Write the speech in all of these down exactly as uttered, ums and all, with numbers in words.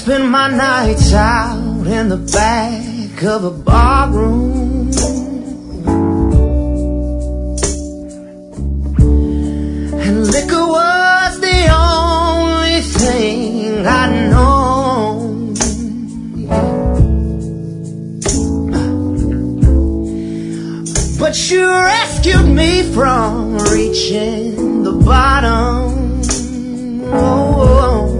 spend my nights out in the back of a bar room, and liquor was the only thing I'd known. But you rescued me from reaching the bottom. Oh,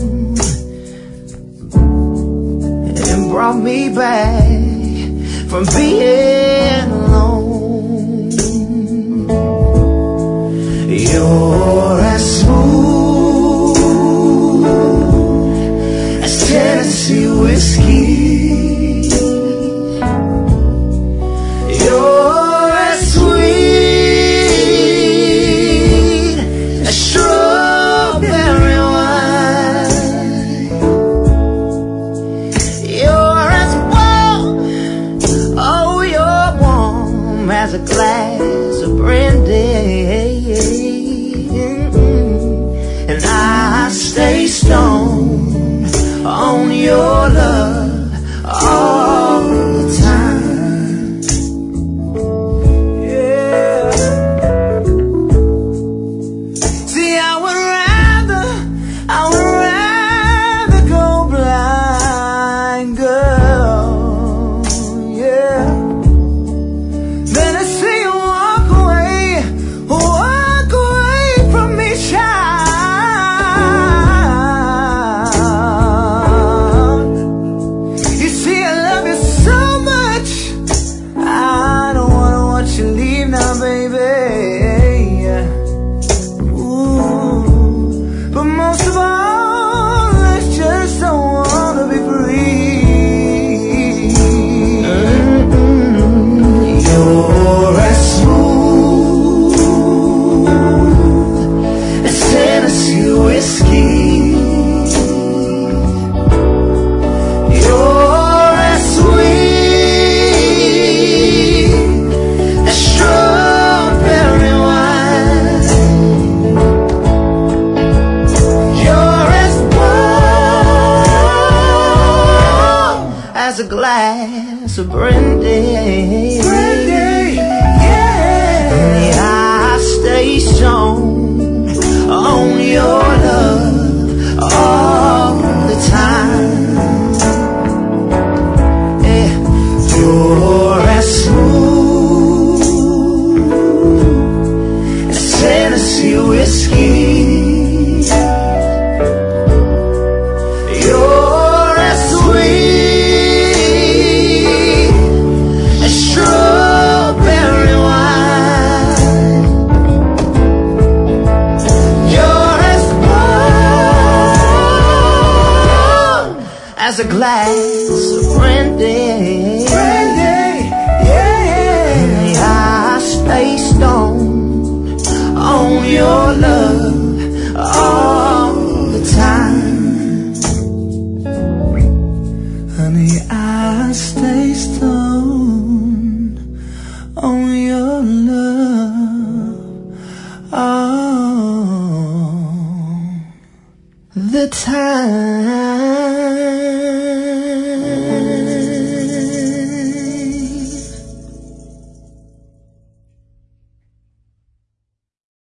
and brought me back from being alone. You're as smooth as Tennessee whiskey. You're as sweet as strawberry wine. You're as warm, oh, you're warm as a glass of brandy. And I stay stoned on your love all the time. Yeah. See, I would rather, I would rather go blind, girl, yeah, than to see you walk away, walk away from me, child. You see, I love you so much, I don't wanna watch you leave now, baby. Ooh, but most of all, I just don't wanna be free. Mm-mm. You're as smooth as Tennessee whiskey. You're as sweet as strawberry wine. You're as warm as a glass of brandy. Brandy, yeah. And I stay stoned on your love all the time. Yeah. You're as smooth as Tennessee whiskey. You're as sweet as strawberry wine. You're as warm as a glass of brandy. Brandy, yeah. And I stay stoned on your love all the time. Honey, I stay stoned on your love all the time.